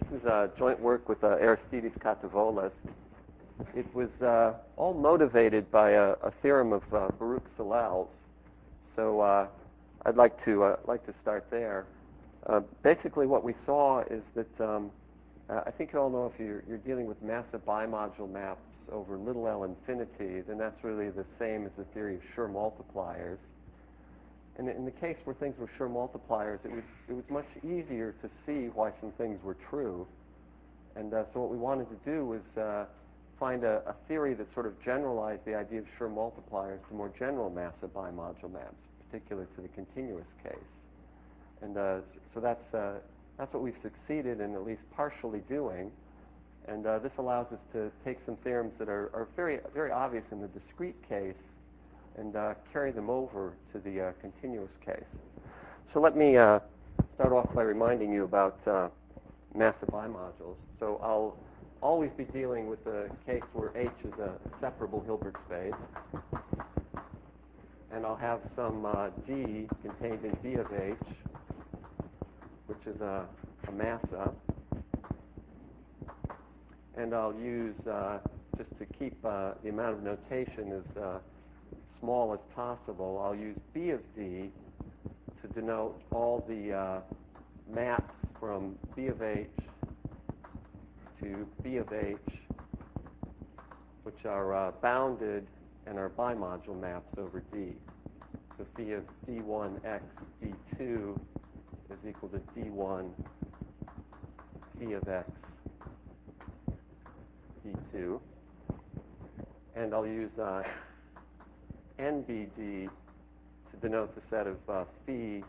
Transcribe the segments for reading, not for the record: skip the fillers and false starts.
is joint work with Aristides Katavolas. It was all motivated by a theorem of Baruch Salel's. So I'd like to start there. Basically, what we saw is that I think you all know if you're dealing with massive bimodule maps over little L infinity, then that's really the same as the theory of Schur multipliers. And in the case where things were Schur multipliers, it was much easier to see why some things were true. And so what we wanted to do was find a theory that sort of generalized the idea of Schur multipliers to more general massive bimodule maps, particular to the continuous case. And so that's what we've succeeded in at least partially doing. And this allows us to take some theorems that are very, very obvious in the discrete case and carry them over to the continuous case. So let me start off by reminding you about massive bimodules. So I'll always be dealing with the case where H is a separable Hilbert space. And I'll have some D contained in B of H, which is a massa. And I'll use, just to keep the amount of notation as small as possible, I'll use B of D to denote all the maps from B of H to B of H, which are bounded and are bimodule maps over D. So phi of D1x D2 is equal to D1 phi of x D2. And I'll use NBD to denote the set of phi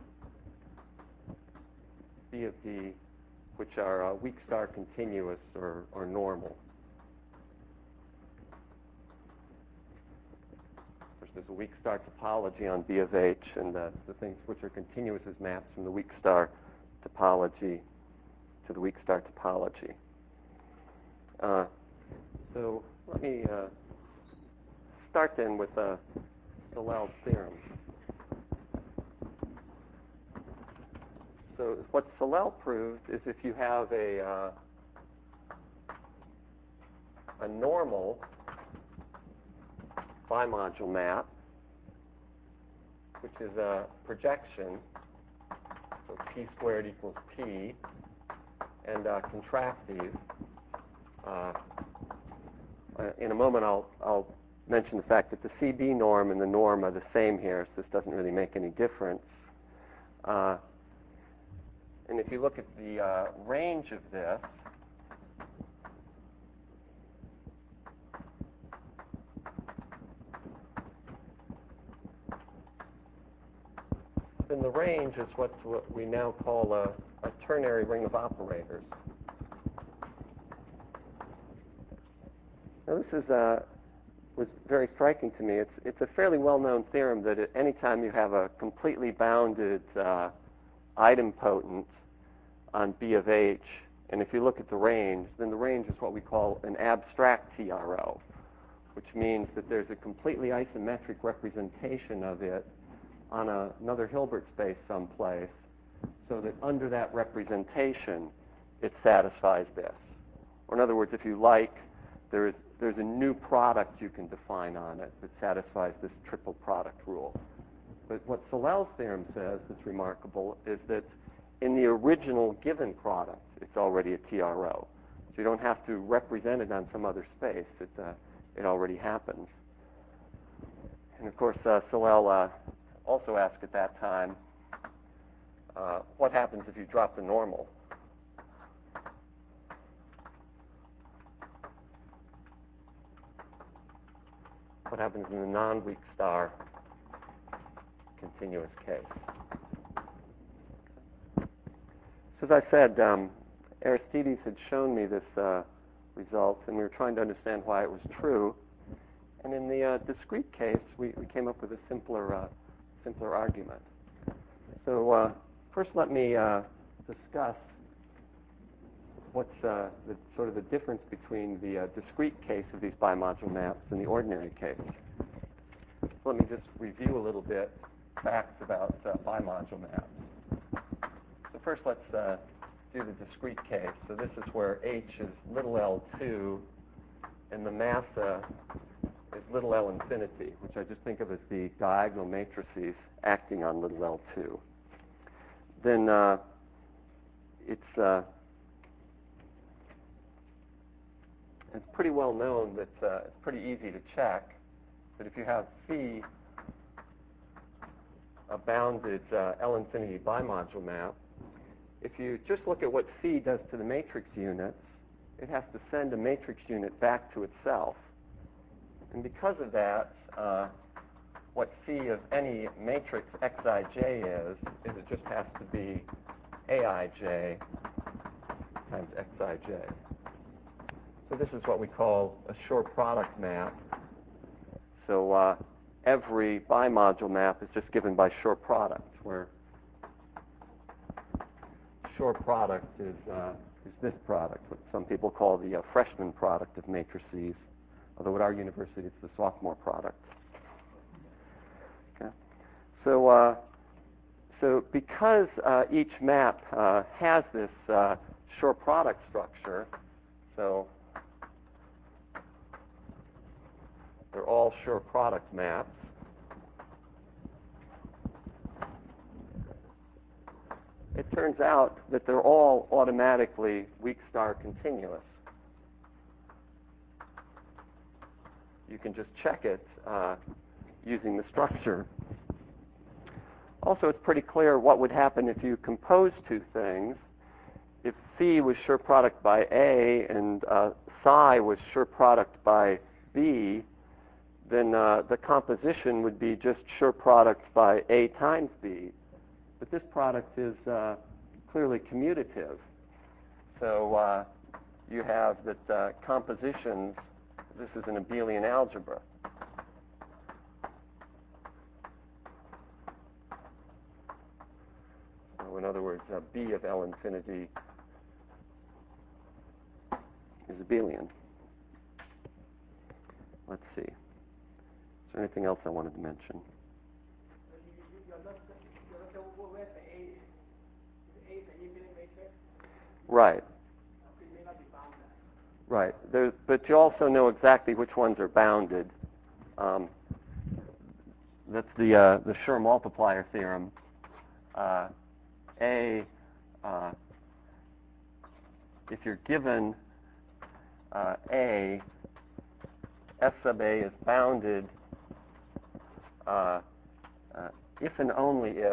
B of D, which are weak star continuous or normal. There's a weak star topology on B of H, and the things which are continuous as maps from the weak star topology to the weak star topology. So let me start then with Salel's theorem. So what Salel proved is if you have a normal bimodule map, which is a projection, so p squared equals p, and contractive. In a moment, I'll mention the fact that the CB norm and the norm are the same here, so this doesn't really make any difference. And if you look at the range of this, then the range is what we now call a ternary ring of operators. Now this was very striking to me. It's a fairly well-known theorem that at any time you have a completely bounded idempotent on B of H, and if you look at the range, then the range is what we call an abstract TRO, which means that there's a completely isometric representation of it on another Hilbert space someplace, so that under that representation, it satisfies this. Or in other words, if you like, there's a new product you can define on it that satisfies this triple product rule. But what Salel's theorem says that's remarkable is that in the original given product, it's already a TRO. So you don't have to represent it on some other space. It already happens. And of course, Salel also asked at that time, what happens if you drop the normal? What happens in the non-weak star continuous case? So as I said, Aristides had shown me this result, and we were trying to understand why it was true. And in the discrete case, we came up with a simpler argument. So first, let me discuss what's the sort of the difference between the discrete case of these bimodule maps and the ordinary case. So let me just review a little bit facts about bimodule maps. So first, let's do the discrete case. So this is where H is little L2, and the massa is little L infinity, which I just think of as the diagonal matrices acting on little L2. Then it's pretty well known that it's pretty easy to check that if you have phi a bounded L infinity bimodule map, if you just look at what phi does to the matrix units, it has to send a matrix unit back to itself. And because of that, what phi of any matrix xij is it just has to be aij times xij. So this is what we call a Shor product map. So every bimodule map is just given by Shor product, where Shor product is this product, what some people call the freshman product of matrices, although at our university it's the sophomore product. Okay. So because each map has this Shor product structure, so they're all Shor product maps. It turns out that they're all automatically weak star continuous. You can just check it using the structure. Also, it's pretty clear what would happen if you compose two things. If phi was Shor product by A and psi was Shor product by B, then the composition would be just Shor product by A times B. But this product is clearly commutative. So you have that compositions, this is an abelian algebra. So in other words, B of L infinity is abelian. Let's see. Is there anything else I wanted to mention? Right. Right. But you also know exactly which ones are bounded. That's the Shor multiplier theorem. If you're given A, S sub A is bounded if and only if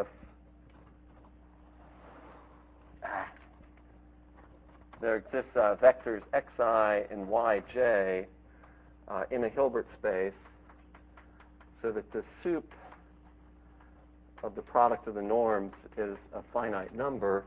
there exists vectors xi and yj in a Hilbert space, so that the sup of the product of the norms is a finite number.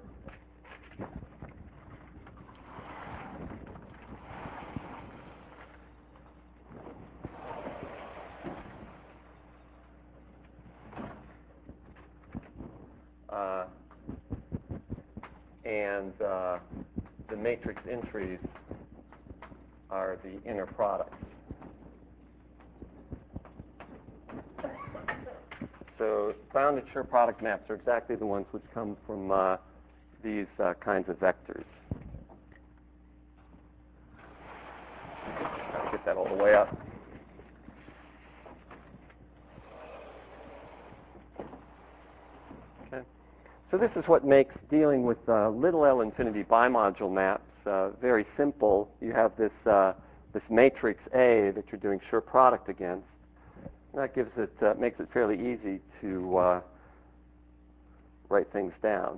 And the matrix entries are the inner products. So bounded Shor product maps are exactly the ones which come from these kinds of vectors. I'll get that all the way up. Okay. So this is what makes dealing with little L infinity bimodule maps very simple. You have this matrix A that you're doing Shor product against. That gives it makes it fairly easy to write things down.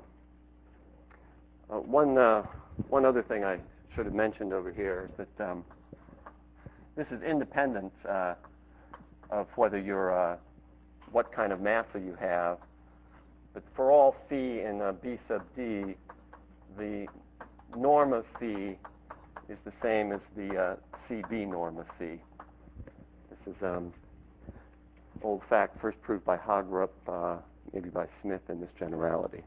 One other thing I should have mentioned over here is that this is independent of whether you're what kind of massa you have. But for all phi in B sub D, the norm of phi is the same as the CB norm of phi. This is old fact first proved by Hagerup, maybe by Smith in this generality.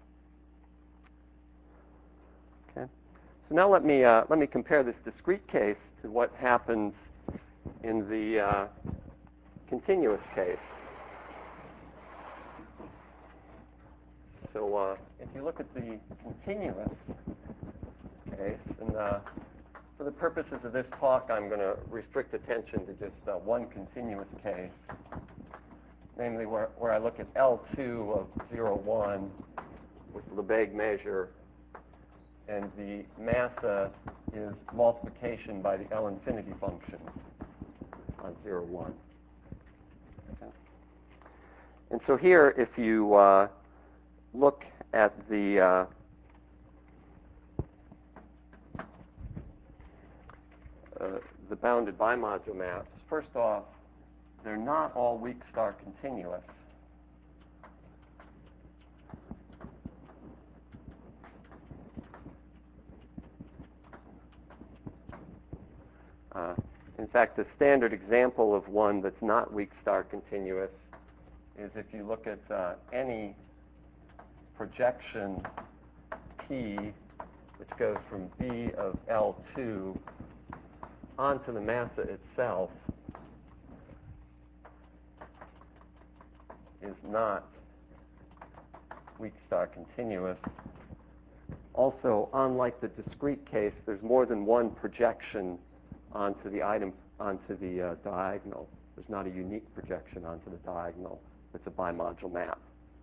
Okay. So now let me compare this discrete case to what happens in the continuous case. So if you look at the continuous, case. And for the purposes of this talk, I'm going to restrict attention to just one continuous case, namely where I look at L2 of 0, 1 with the Lebesgue measure, and the massa is multiplication by the L infinity function on 0, 1. Okay. And so here, if you look at the bounded bimodule maps, first off, they're not all weak star continuous. In fact, the standard example of one that's not weak star continuous is if you look at any projection P, which goes from B of L2 onto the massa itself, is not weak star continuous. Also, unlike the discrete case, there's more than one projection onto the diagonal. There's not a unique projection onto the diagonal. It's a bimodule map.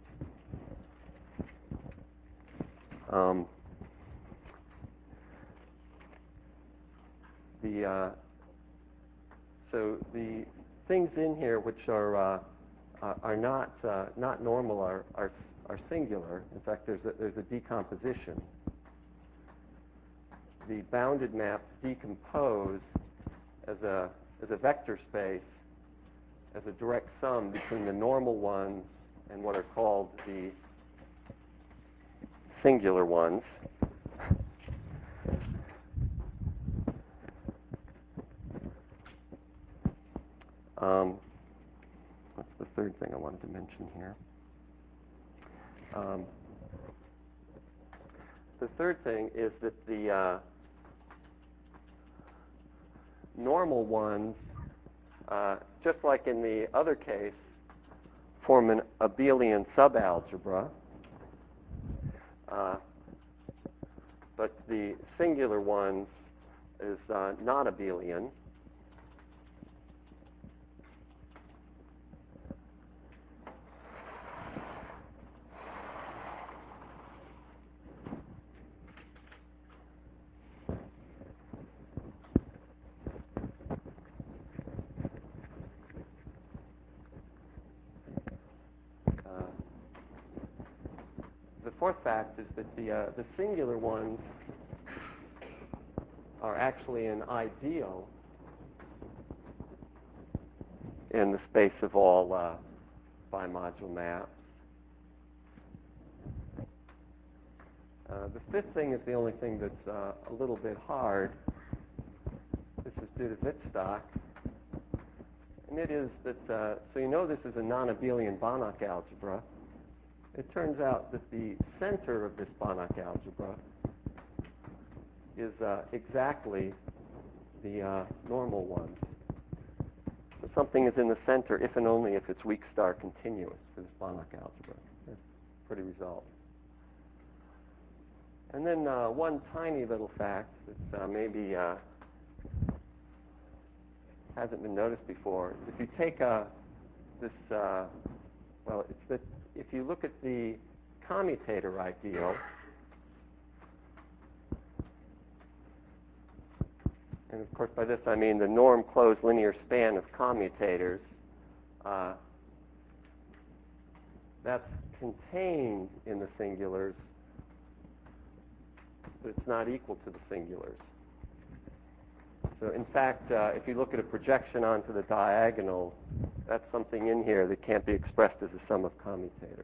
So the things in here which are not normal are singular. In fact, there's a decomposition. The bounded maps decompose as a vector space, as a direct sum between the normal ones and what are called the singular ones. What's the third thing I wanted to mention here? The third thing is that the normal ones, just like in the other case, form an abelian subalgebra. But the singular ones is not abelian. The fourth fact is that the singular ones are actually an ideal in the space of all bimodule maps. The fifth thing is the only thing that's a little bit hard. This is due to Wittstock. And it is that, so you know this is a non-abelian Banach algebra. It turns out that the center of this Banach algebra is exactly the normal ones. So something is in the center if and only if it's weak star continuous for this Banach algebra. That's a pretty result. And then one tiny little fact that maybe hasn't been noticed before. If you take this, well, it's that if you look at the commutator ideal, and of course by this I mean the norm closed linear span of commutators, that's contained in the singulars, but it's not equal to the singulars. So in fact, if you look at a projection onto the diagonal, that's something in here that can't be expressed as a sum of commutators.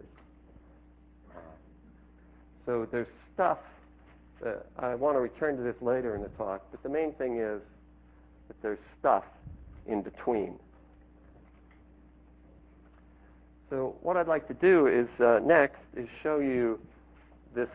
So there's stuff. I want to return to this later in the talk, but the main thing is that there's stuff in between. So what I'd like to do is next is show you this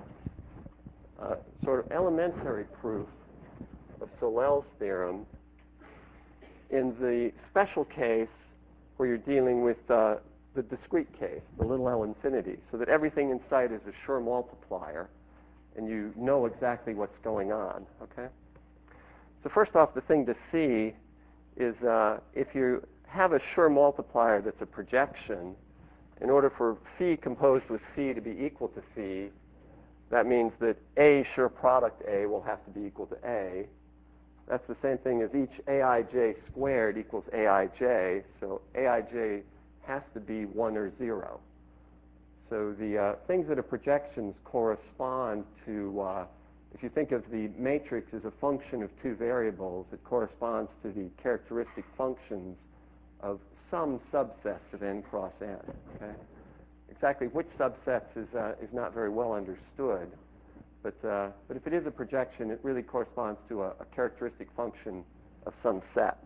sort of elementary proof of Solel's theorem in the special case where you're dealing with the discrete case, the little L infinity, so that everything in sight is a Schur multiplier, and you know exactly what's going on, okay? So first off, the thing to see is if you have a Schur multiplier that's a projection, in order for phi composed with phi to be equal to phi, that means that A Schur product A will have to be equal to A. That's the same thing as each Aij squared equals Aij, so Aij has to be 1 or 0. So the things that are projections correspond to, if you think of the matrix as a function of two variables, it corresponds to the characteristic functions of some subsets of n cross n. Okay? Exactly which subsets is not very well understood, but if it is a projection, it really corresponds to a characteristic function of some set.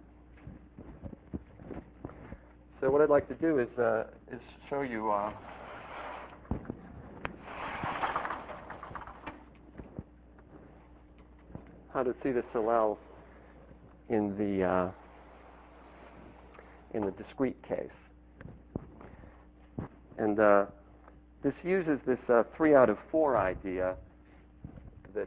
So what I'd like to do is show you how to see the Solel in the discrete case. And this uses this 3 out of 4 idea that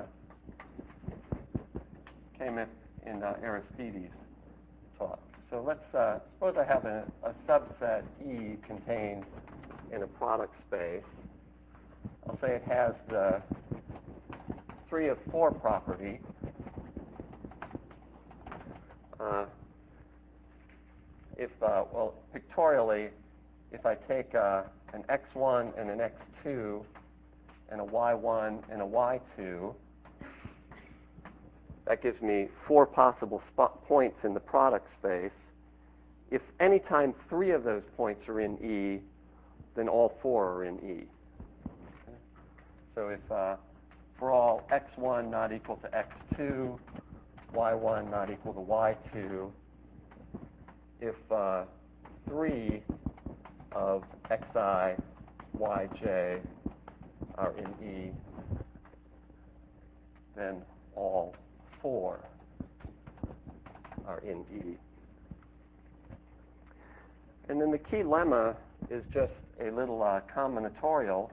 came in Aristides' talk. So let's suppose I have a subset E contained in a product space. I'll say it has the 3 of 4 property. Well, pictorially, if I take an x1 and an x2 and a y1 and a y2, that gives me 4 possible points in the product space. If any time 3 of those points are in E, then all 4 are in E. Okay? So if for all x1 not equal to x2, y1 not equal to y2, if 3 of xi, yj are in E, then all 4 are in E. And then the key lemma is just a little combinatorial.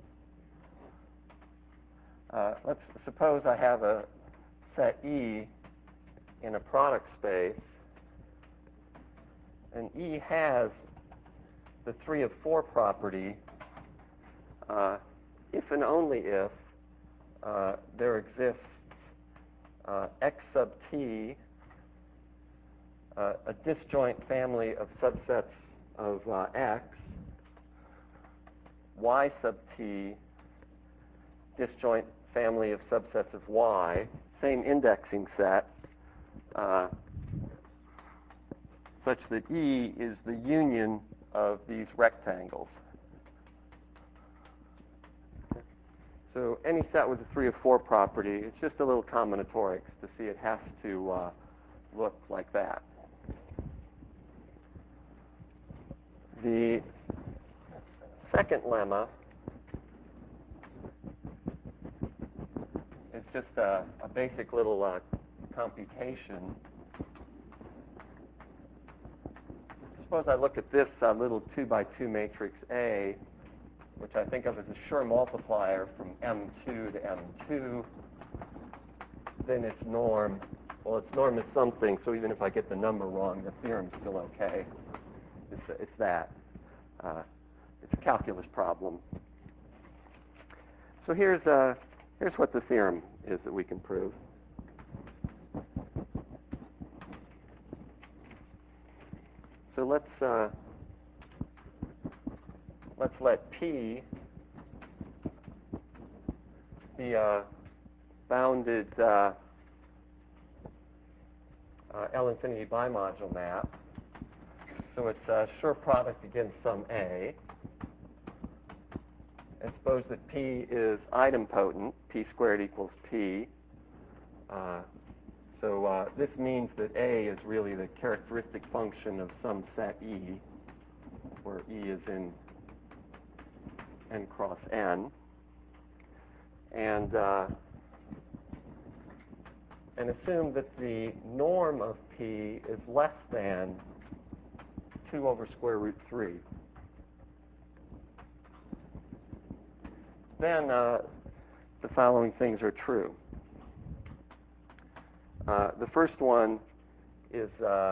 Let's suppose I have a set E in a product space, and E has the 3 of 4 property if and only if there exists x sub t, a disjoint family of subsets of x, y sub t, disjoint family of subsets of y, same indexing set, such that E is the union of these rectangles. So any set with a 3 of 4 property, it's just a little combinatorics to see it has to look like that. The second lemma is just a basic little computation. Suppose I look at this little 2 by 2 matrix A, which I think of as a Schur multiplier from M2 to M2. Then its norm, well, its norm is something, so even if I get the number wrong, the theorem's still okay. It's that. It's a calculus problem. So here's what the theorem is that we can prove. So let's let P be a bounded L infinity bimodule map. So it's a Schur product against some A. And suppose that P is idempotent, P squared equals P. So this means that A is really the characteristic function of some set E, where E is in n cross n. And assume that the norm of P is less than 2 over square root 3. Then the following things are true. The first one is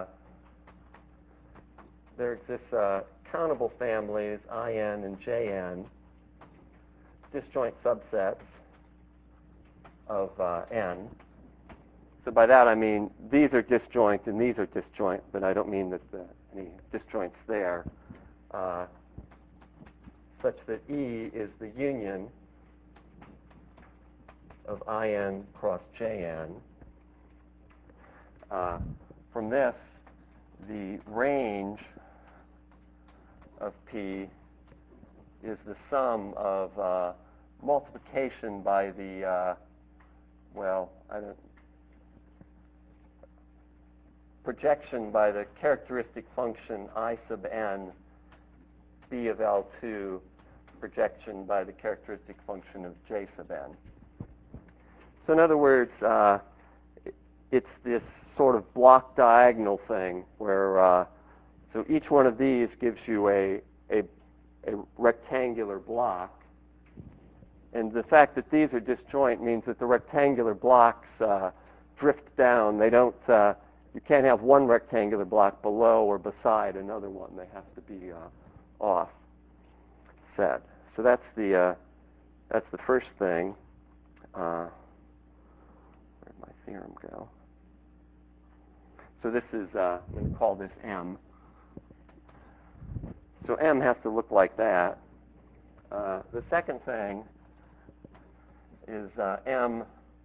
there exists countable families, IN and JN, disjoint subsets of N. So by that I mean these are disjoint and these are disjoint, but I don't mean that any disjoints there, such that E is the union of IN cross JN. From this, the range of P is the sum of multiplication by the, projection by the characteristic function I sub n, B of L2, projection by the characteristic function of J sub n. So in other words, it's this sort of block diagonal thing where so each one of these gives you a rectangular block, and the fact that these are disjoint means that the rectangular blocks drift down. They don't. You can't have one rectangular block below or beside another one. They have to be offset. So that's the first thing. Where'd my theorem go? So this is, I'm going to call this M. So M has to look like that. The second thing is M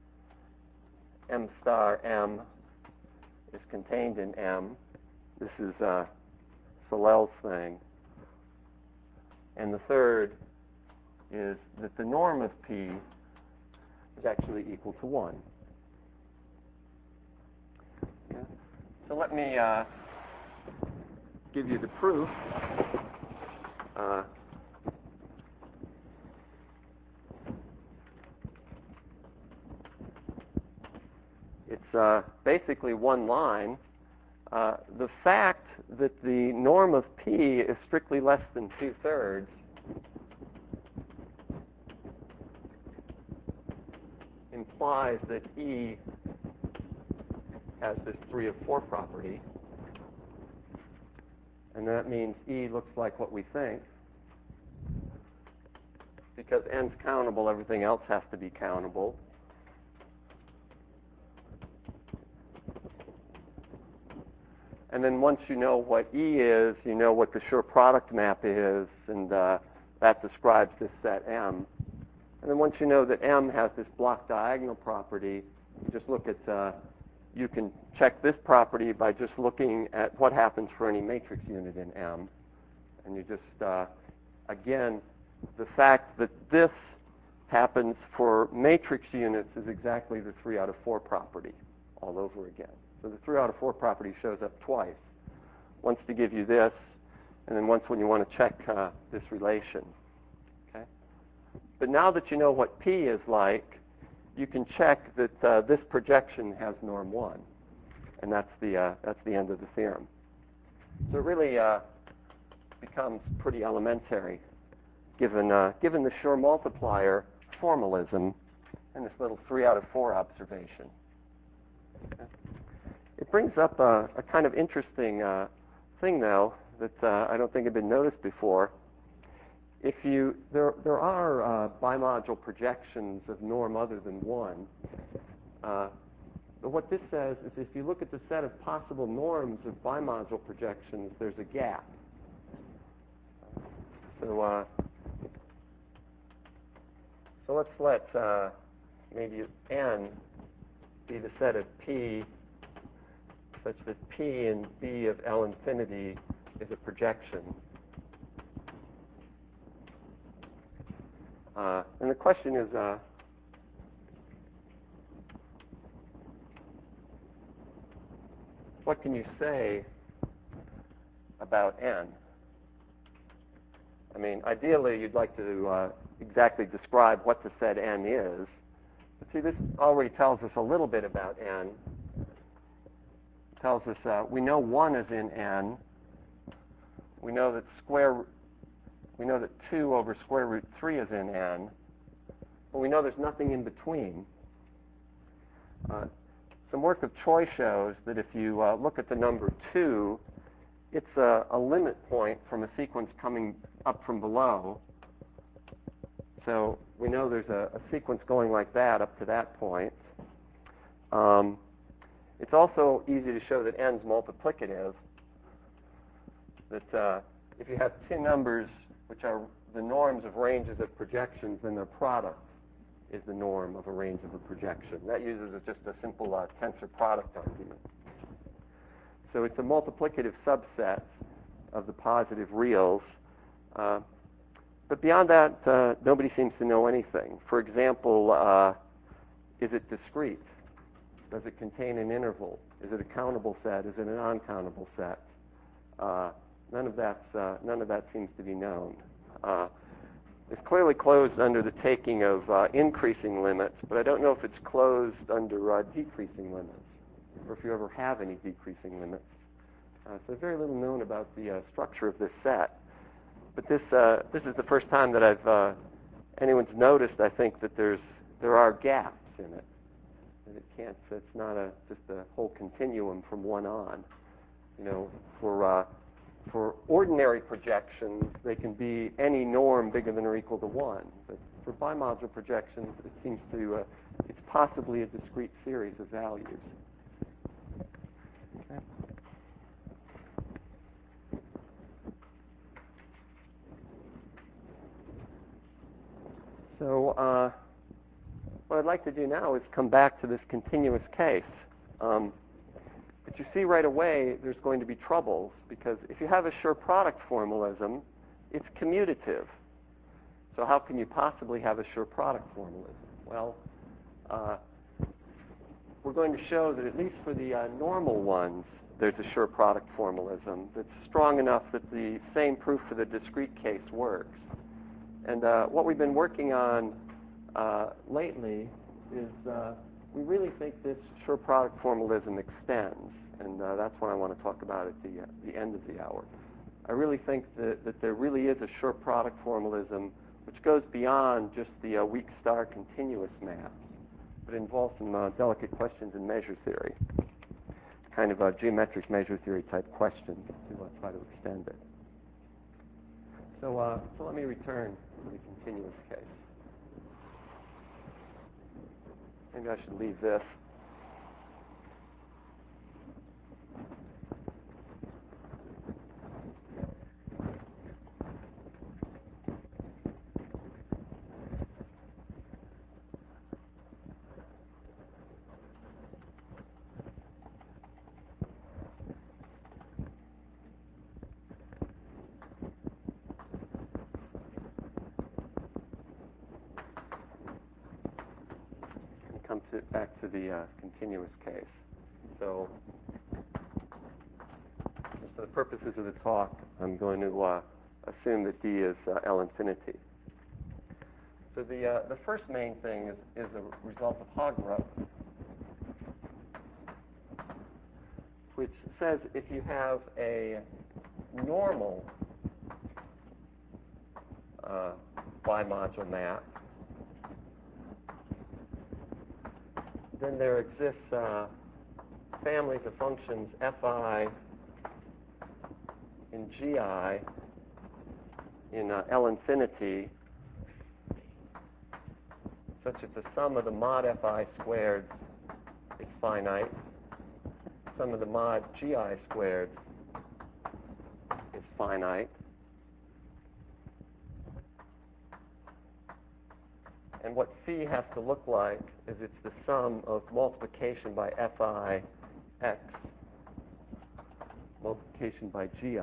star M is contained in M. This is Solel's thing. And the third is that the norm of P is actually equal to 1. Okay. So let me give you the proof. It's basically one line. The fact that the norm of P is strictly less than 2/3 implies that E has this 3 of 4 property, and that means E looks like what we think. Because N's countable, everything else has to be countable. And then once you know what E is, you know what the Schur product map is, and that describes this set M. And then once you know that M has this block diagonal property, you just look at, you can check this property by just looking at what happens for any matrix unit in M. And you just, again, the fact that this happens for matrix units is exactly the 3 out of 4 property all over again. So the 3 out of 4 property shows up twice. Once to give you this, and then once when you want to check this relation. Okay? But now that you know what P is like, you can check that this projection has norm 1. And that's the end of the theorem. So it really becomes pretty elementary given the Schur multiplier formalism and this little 3 out of 4 observation. Okay? It brings up a kind of interesting thing, though, that I don't think had been noticed before. If there are bimodule projections of norm other than 1. But what this says is if you look at the set of possible norms of bimodule projections, there's a gap. So let's let maybe N be the set of P such that P and B of L infinity is a projection. And the question is, what can you say about N? I mean, ideally, you'd like to exactly describe what the set N is. But see, this already tells us a little bit about N. It tells us we know 1 is in N. We know that 2 over square root 3 is in N. but we know there's nothing in between. Some work of Choi shows that if you look at the number 2, it's a limit point from a sequence coming up from below. So we know there's a sequence going like that up to that point. It's also easy to show that n's multiplicative, that if you have 2 numbers which are the norms of ranges of projections, then their product is the norm of a range of a projection. That uses just a simple tensor product argument. So it's a multiplicative subset of the positive reals. But beyond that, nobody seems to know anything. For example, is it discrete? Does it contain an interval? Is it a countable set? Is it an uncountable set? None of that seems to be known. It's clearly closed under the taking of increasing limits, but I don't know if it's closed under decreasing limits, or if you ever have any decreasing limits. So there's very little known about the structure of this set. But this is the first time that anyone's noticed, I think, that there are gaps in it. And it's not just a whole continuum from 1 on. For ordinary projections, they can be any norm bigger than or equal to 1. But for bimodule projections, it seems it's possibly a discrete series of values. Okay. So what I'd like to do now is come back to this continuous case. But you see right away there's going to be troubles, because if you have a sure product formalism, it's commutative. So how can you possibly have a sure product formalism? Well, we're going to show that at least for the normal ones, there's a sure product formalism that's strong enough that the same proof for the discrete case works. And what we've been working on lately is we really think this sure product formalism extends, and that's what I want to talk about at the end of the hour. I really think that there really is a sure product formalism which goes beyond just the weak star continuous maps, but involves some delicate questions in measure theory, kind of geometric measure theory type questions to try to extend it. So let me return to the continuous case. Maybe I should leave this. Back to the continuous case. So, just for the purposes of the talk, I'm going to assume that D is L infinity. So the first main thing is a result of Hagerup, which says if you have a normal bimodule map, then there exists families of functions fi in gi in L infinity, such that the sum of the mod fi squared is finite, sum of the mod gi squared is finite, and what phi has to look like is it's the sum of multiplication by fi x multiplication by gi.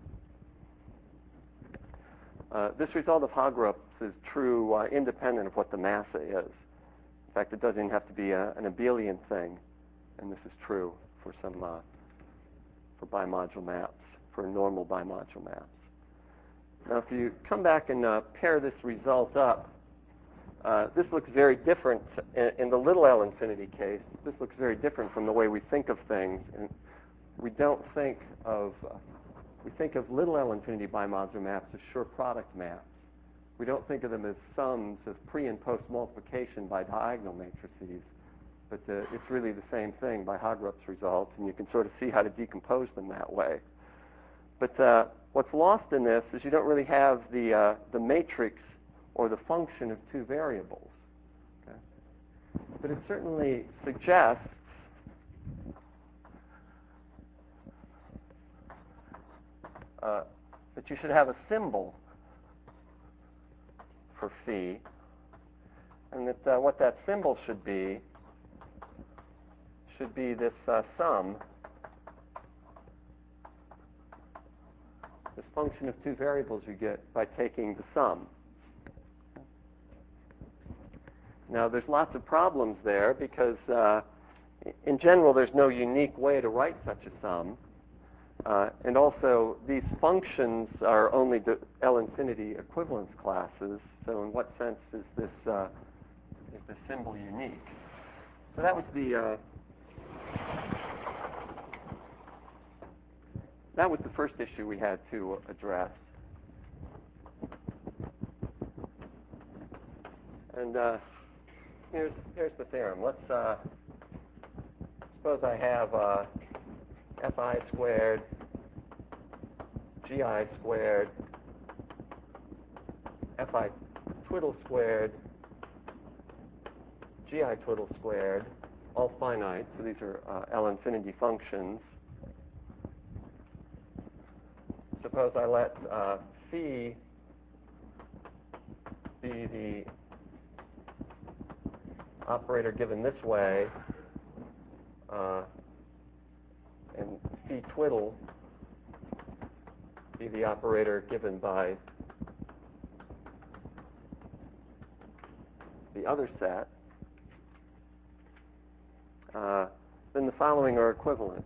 This result of Hagerup's is true independent of what the massa is. In fact, it doesn't have to be an abelian thing, and this is true for some for bimodule maps, for normal bimodule maps. Now, if you come back and pair this result up, this looks very different in the little L infinity case. This looks very different from the way we think of things. And we think of little L infinity bimodular maps as sure product maps. We don't think of them as sums of pre- and post-multiplication by diagonal matrices, but it's really the same thing by Hagrup's results, and you can sort of see how to decompose them that way. But what's lost in this is you don't really have the matrix or the function of two variables. Okay? But it certainly suggests that you should have a symbol for phi, and that what that symbol should be this sum, this function of two variables you get by taking the sum. Now, there's lots of problems there because, in general, there's no unique way to write such a sum. And also, these functions are only the L-infinity equivalence classes. So, in what sense is this symbol unique? So that was the first issue we had to address. And here's the theorem. Let's suppose I have fi squared, gi squared, fi twiddle squared, gi twiddle squared, all finite. So these are L-infinity functions. Suppose I let phi be the operator given this way, and phi twiddle be the operator given by the other set, then the following are equivalent.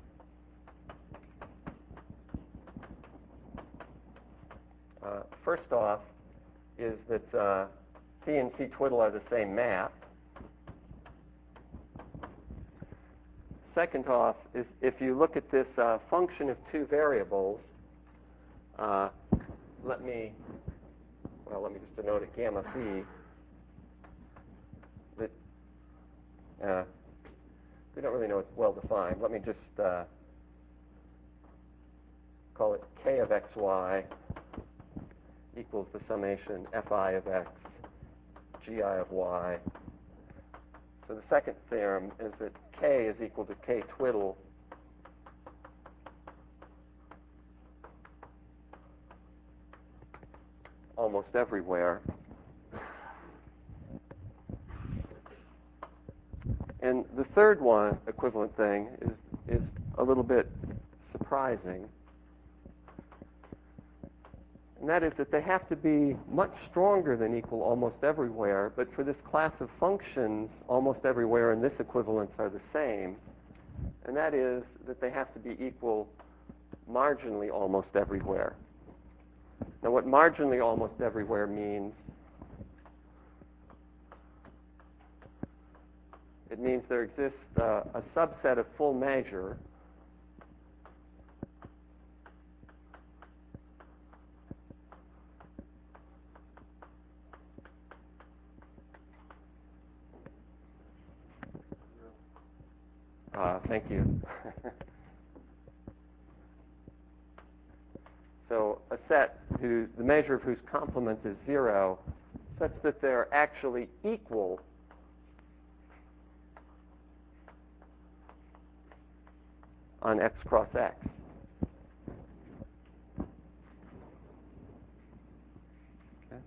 First off is that phi and phi twiddle are the same map. Second off is if you look at this function of two variables, let me just denote it gamma phi. That we don't really know it's well defined. Let me just call it k of xy equals the summation fi of x, gi of y. So the second theorem is that k is equal to k twiddle almost everywhere. And the third one, equivalent thing, is a little bit surprising. And that is that they have to be much stronger than equal almost everywhere, but for this class of functions, almost everywhere in this equivalence are the same. And that is that they have to be equal marginally almost everywhere. Now, what marginally almost everywhere means, it means there exists a subset of full measure thank you. So a set the measure of whose complement is 0, such that they're actually equal on x cross x. Okay.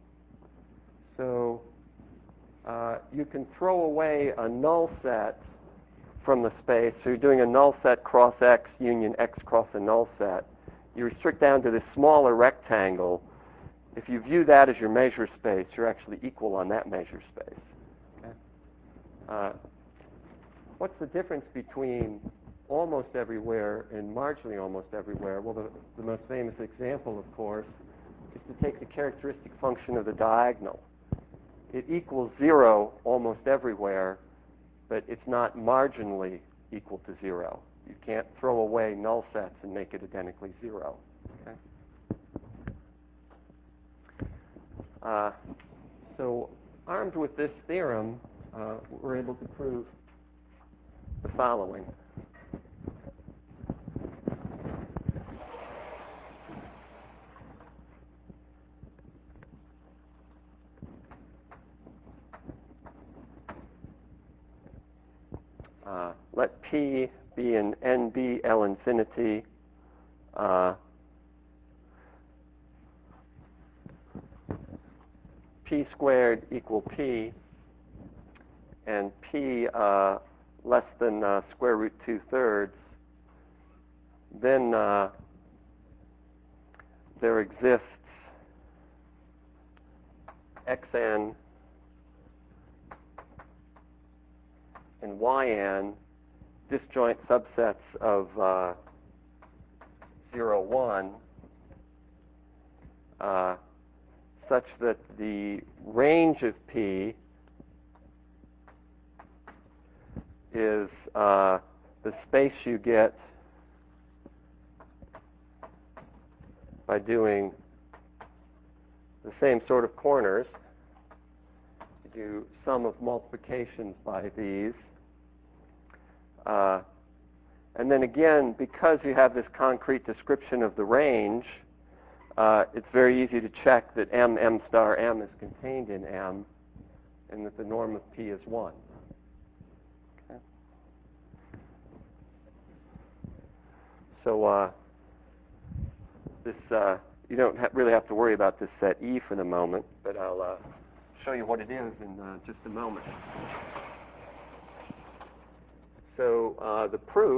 So you can throw away a null set from the space. So you're doing a null set cross x union x cross a null set. You restrict down to this smaller rectangle. If you view that as your measure space, you're actually equal on that measure space. Okay? What's the difference between almost everywhere and marginally almost everywhere? Well, the most famous example, of course, is to take the characteristic function of the diagonal. It equals 0 almost everywhere, but it's not marginally equal to 0. You can't throw away null sets and make it identically 0. Okay? So armed with this theorem, we're able to prove the following. Let P be an NB L infinity P squared equal P, and P less than square root 2/3, then there exists Xn and Yn disjoint subsets of 0, 1 such that the range of P is the space you get by doing the same sort of corners. You do sum of multiplications by these. And then again, because you have this concrete description of the range, it's very easy to check that M star M is contained in M, and that the norm of P is 1. Okay. So this you don't really have to worry about this set E for the moment, but I'll show you what it is in just a moment. So the proof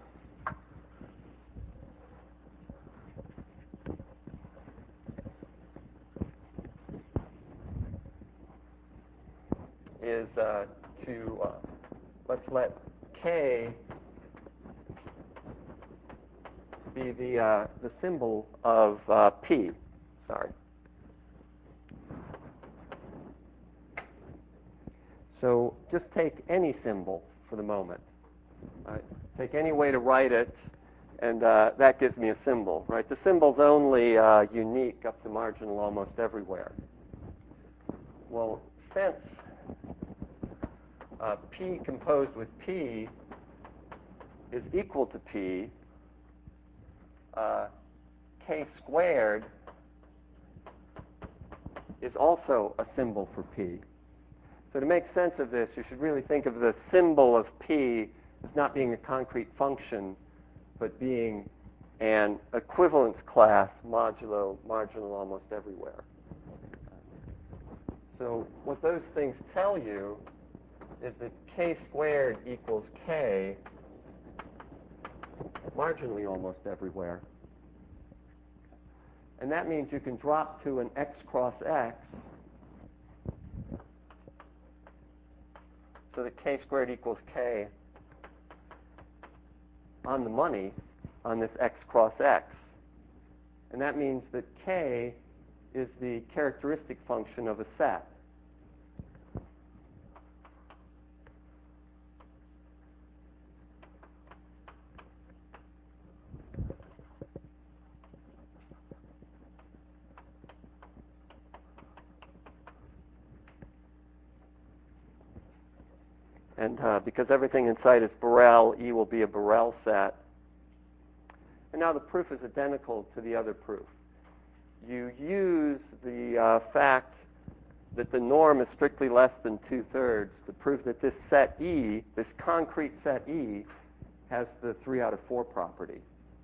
is let's let K be the symbol of P. Sorry. So just take any symbol for the moment. Right? Take any way to write it, and that gives me a symbol. Right? The symbol's only unique up to marginal almost everywhere. Well, since P composed with P is equal to P, K squared is also a symbol for P. So to make sense of this, you should really think of the symbol of P as not being a concrete function, but being an equivalence class modulo marginal almost everywhere. So what those things tell you is that K squared equals K marginally almost everywhere. And that means you can drop to an X cross X so that K squared equals K on the money on this X cross X. And that means that K is the characteristic function of a set. And because everything inside is Borel, E will be a Borel set. And now the proof is identical to the other proof. You use the fact that the norm is strictly less than 2/3 to prove that this set E, this concrete set E, has the 3 out of 4 property.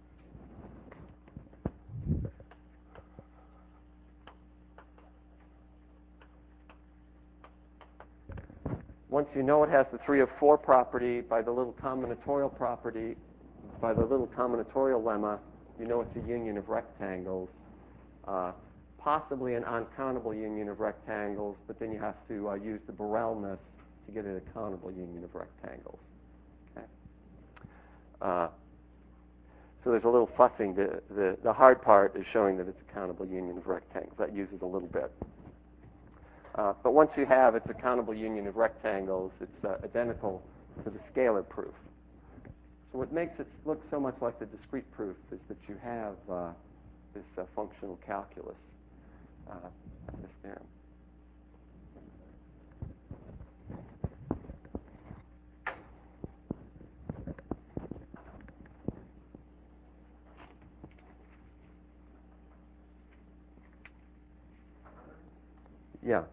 Once you know it has the 3 of 4 property by the little combinatorial property, by the little combinatorial lemma, you know it's a union of rectangles, possibly an uncountable union of rectangles, but then you have to use the Borelness to get an countable union of rectangles. Okay? So there's a little fussing. The hard part is showing that it's a countable union of rectangles. That uses a little bit. But once you have its a countable union of rectangles, it's identical to the scalar proof. So what makes it look so much like the discrete proof is that you have this functional calculus, this theorem. Yeah.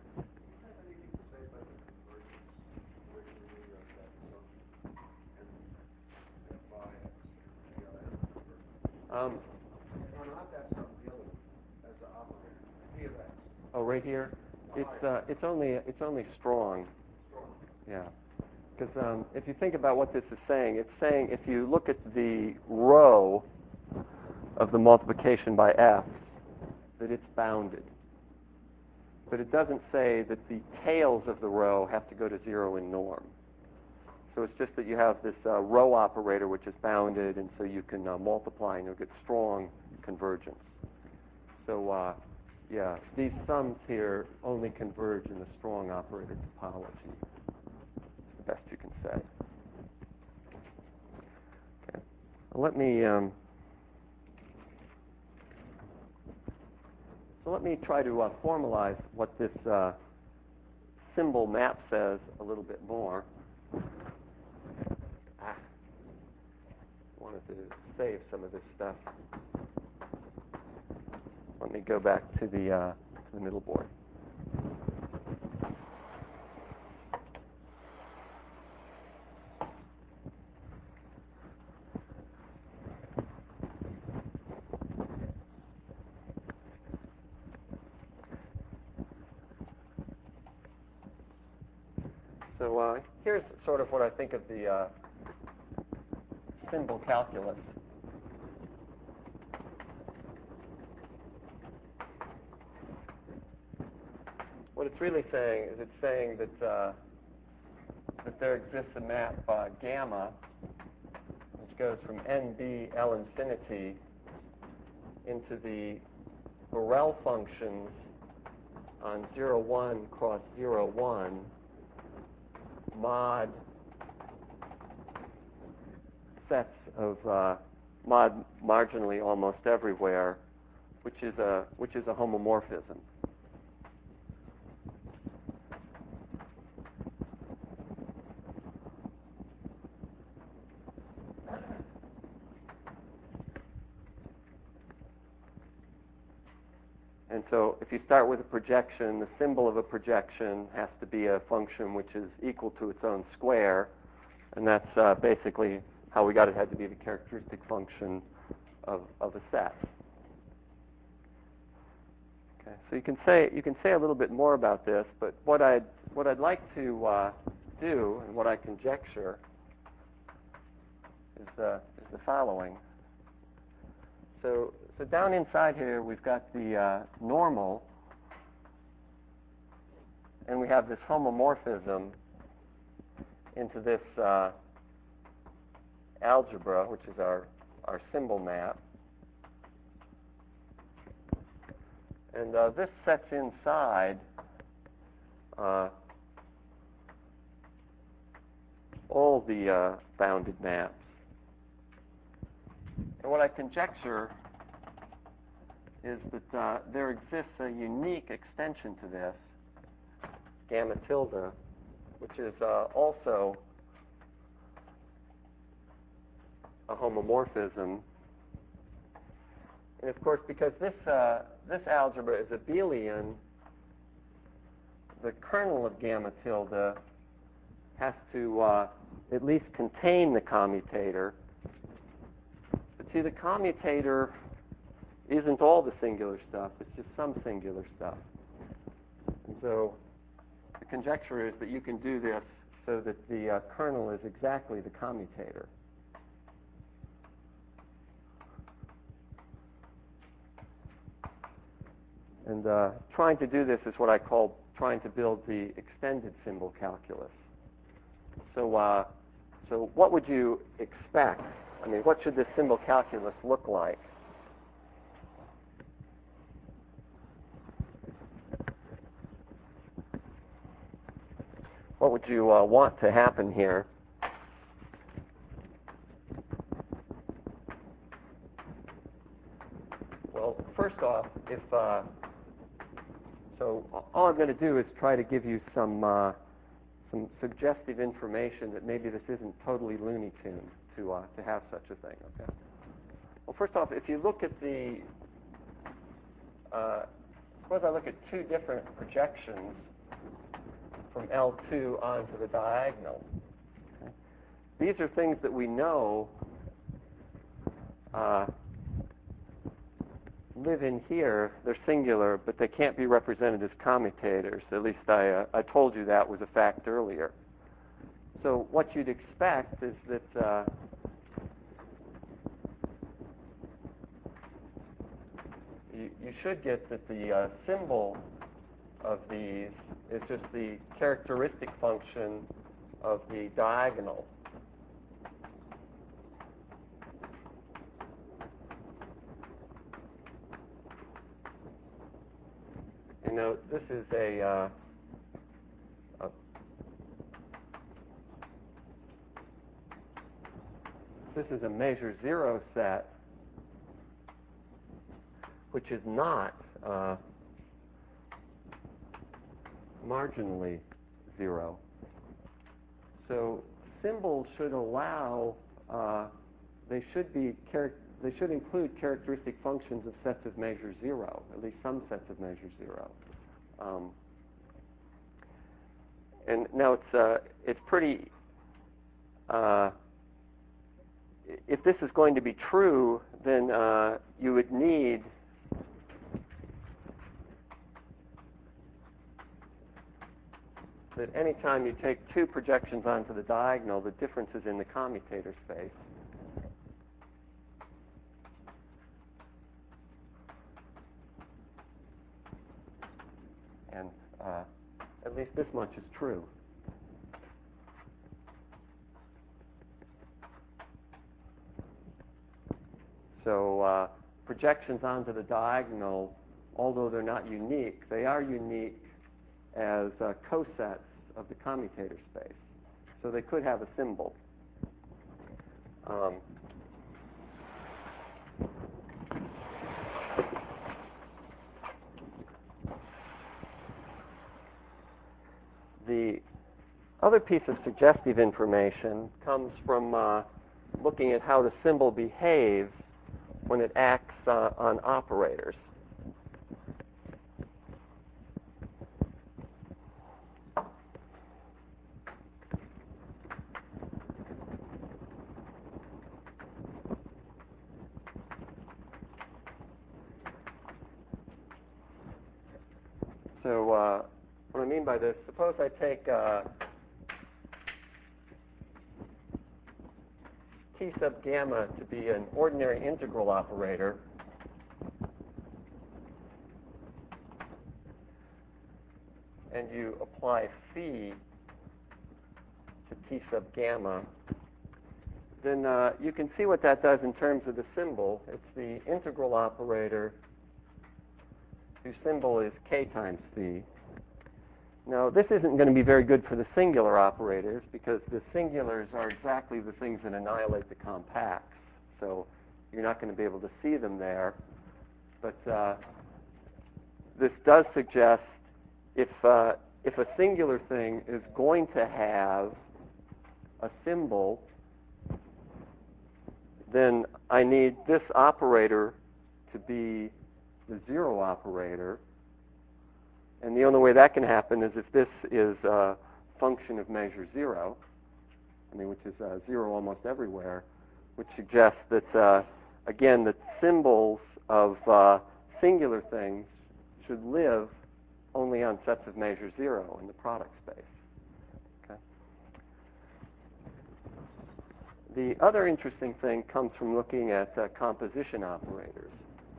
Oh, right here, it's only strong. Yeah, because if you think about what this is saying, it's saying if you look at the row of the multiplication by f, that it's bounded. But it doesn't say that the tails of the row have to go to 0 in norm. So it's just that you have this row operator which is bounded, and so you can multiply and you'll get strong convergence. So yeah, these sums here only converge in the strong operator topology. It's the best you can say. Okay. Well, let me try to formalize what this symbol map says a little bit more. I wanted to save some of this stuff. Let me go back to the middle board. So here's sort of what I think of the symbol calculus. What it's really saying is it's saying that there exists a map gamma, which goes from NB L infinity into the Borel functions on 0, 1 cross 0, 1 mod sets of mod marginally almost everywhere, which is a homomorphism. And so if you start with a projection, the symbol of a projection has to be a function which is equal to its own square, and that's basically how we got it had to be the characteristic function of a set. Okay, so you can say a little bit more about this, but what I'd like to do and what I conjecture is the following. So down inside here, we've got the normal, and we have this homomorphism into this algebra, which is our symbol map. And this sets inside all the bounded maps. And what I conjecture is that there exists a unique extension to this, gamma tilde, which is also a homomorphism. And of course, because this algebra is abelian, the kernel of gamma tilde has to at least contain the commutator. But see, the commutator isn't all the singular stuff, it's just some singular stuff. And so the conjecture is that you can do this so that the kernel is exactly the commutator. And trying to do this is what I call trying to build the extended symbol calculus. So, so what would you expect? I mean, what should this symbol calculus look like? What would you want to happen here? Well, first off, if So all I'm going to do is try to give you some suggestive information that maybe this isn't totally Looney Tune to have such a thing. Okay. Well, first off, if you look at the suppose I look at two different projections from L2 onto the diagonal. Okay. These are things that we know live in here. They're singular, but they can't be represented as commutators. At least I told you that was a fact earlier. So what you'd expect is that you should get that the symbol of these is just the characteristic function of the diagonal. You know, this is a measure zero set, which is not marginally zero. So symbols should allow they should include characteristic functions of sets of measure zero, at least some sets of measure zero. And now it's pretty. If this is going to be true, then you would need that any time you take two projections onto the diagonal, the difference is in the commutator space. And at least this much is true. So projections onto the diagonal, although they're not unique, they are unique as cosets of the commutator space. So they could have a symbol. The other piece of suggestive information comes from looking at how the symbol behaves when it acts on operators. So what I mean by this, suppose I take T sub gamma to be an ordinary integral operator, and you apply phi to T sub gamma, then you can see what that does in terms of the symbol. It's the integral operator whose symbol is k times phi. Now, this isn't going to be very good for the singular operators because the singulars are exactly the things that annihilate the compacts. So you're not going to be able to see them there. But this does suggest if a singular thing is going to have a symbol, then I need this operator to be the zero operator. And the only way that can happen is if this is a function of measure zero, which is zero almost everywhere, which suggests that, again, that symbols of singular things should live only on sets of measure zero in the product space. Okay. The other interesting thing comes from looking at composition operators.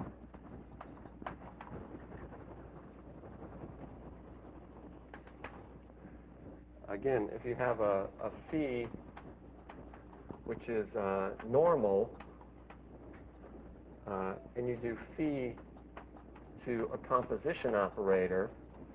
Again, if you have a phi which is normal, and you do phi to a composition operator,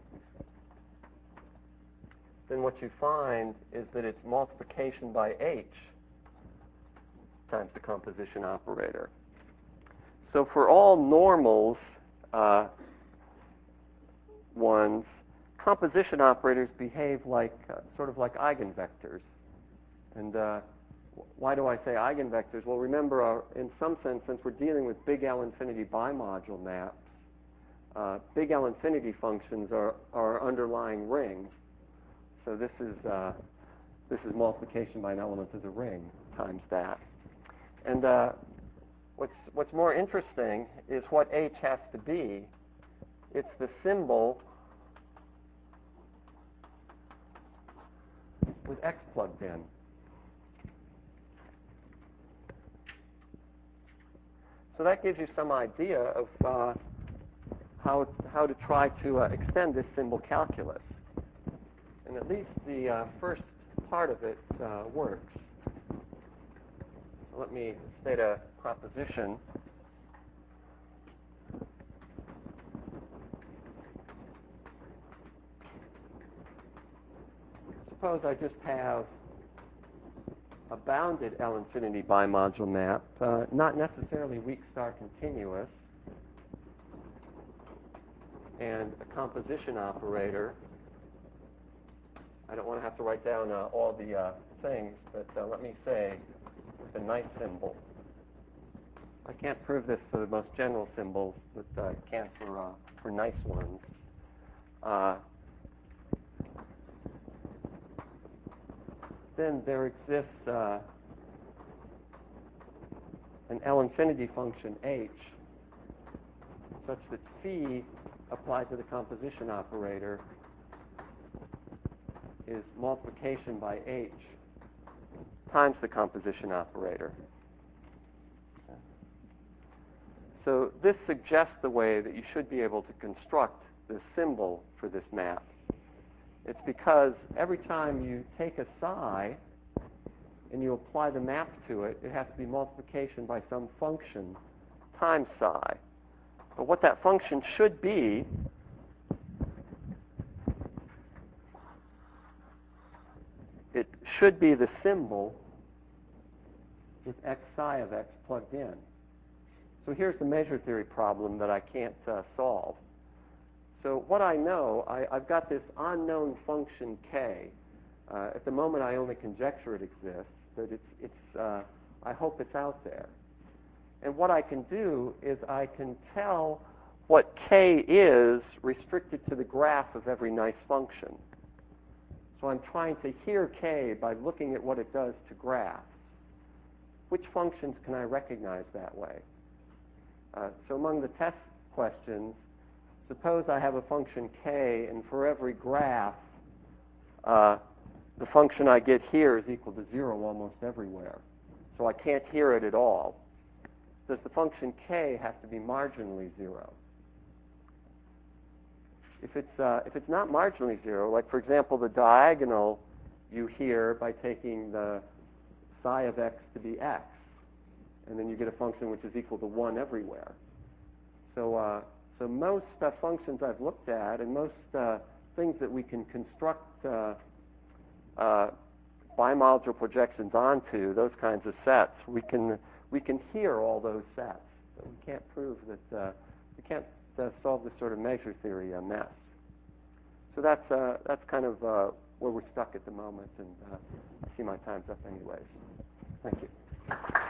then what you find is that it's multiplication by h times the composition operator. So for all normals, ones, composition operators behave like sort of like eigenvectors. And why do I say eigenvectors? Well, remember, in some sense, since we're dealing with big L infinity bimodule maps, big L infinity functions are underlying rings. So this is multiplication by an element of the ring times that. And what's more interesting is what H has to be. It's the symbol with X plugged in. So that gives you some idea of how to try to extend this symbol calculus. And at least the first part of it works. So let me state a proposition. Suppose I just have a bounded L infinity bimodule map, not necessarily weak star continuous, and a composition operator. I don't want to have to write down all the things, but let me say with a nice symbol. I can't prove this for the most general symbols, but I can for nice ones. Then there exists an L infinity function H such that phi applied to the composition operator is multiplication by H times the composition operator. So this suggests the way that you should be able to construct the symbol for this map. It's because every time you take a psi and you apply the map to it, it has to be multiplication by some function times psi. But what that function should be it should be the symbol with x psi of x plugged in. So here's the measure theory problem that I can't solve. So what I know, I've got this unknown function k. At the moment, I only conjecture it exists, but I hope it's out there. And what I can do is I can tell what k is restricted to the graph of every nice function. So I'm trying to hear k by looking at what it does to graphs. Which functions can I recognize that way? So among the test questions, suppose I have a function k, and for every graph, the function I get here is equal to 0 almost everywhere. So I can't hear it at all. Does the function k have to be marginally 0? If it's not marginally 0, like for example the diagonal you hear by taking the psi of x to be x, and then you get a function which is equal to 1 everywhere. So most functions I've looked at, and most things that we can construct bimodular projections onto, those kinds of sets, we can hear all those sets. But we can't prove that we can't solve this sort of measure theory mess. So that's kind of where we're stuck at the moment, and I see my time's up anyways. Thank you.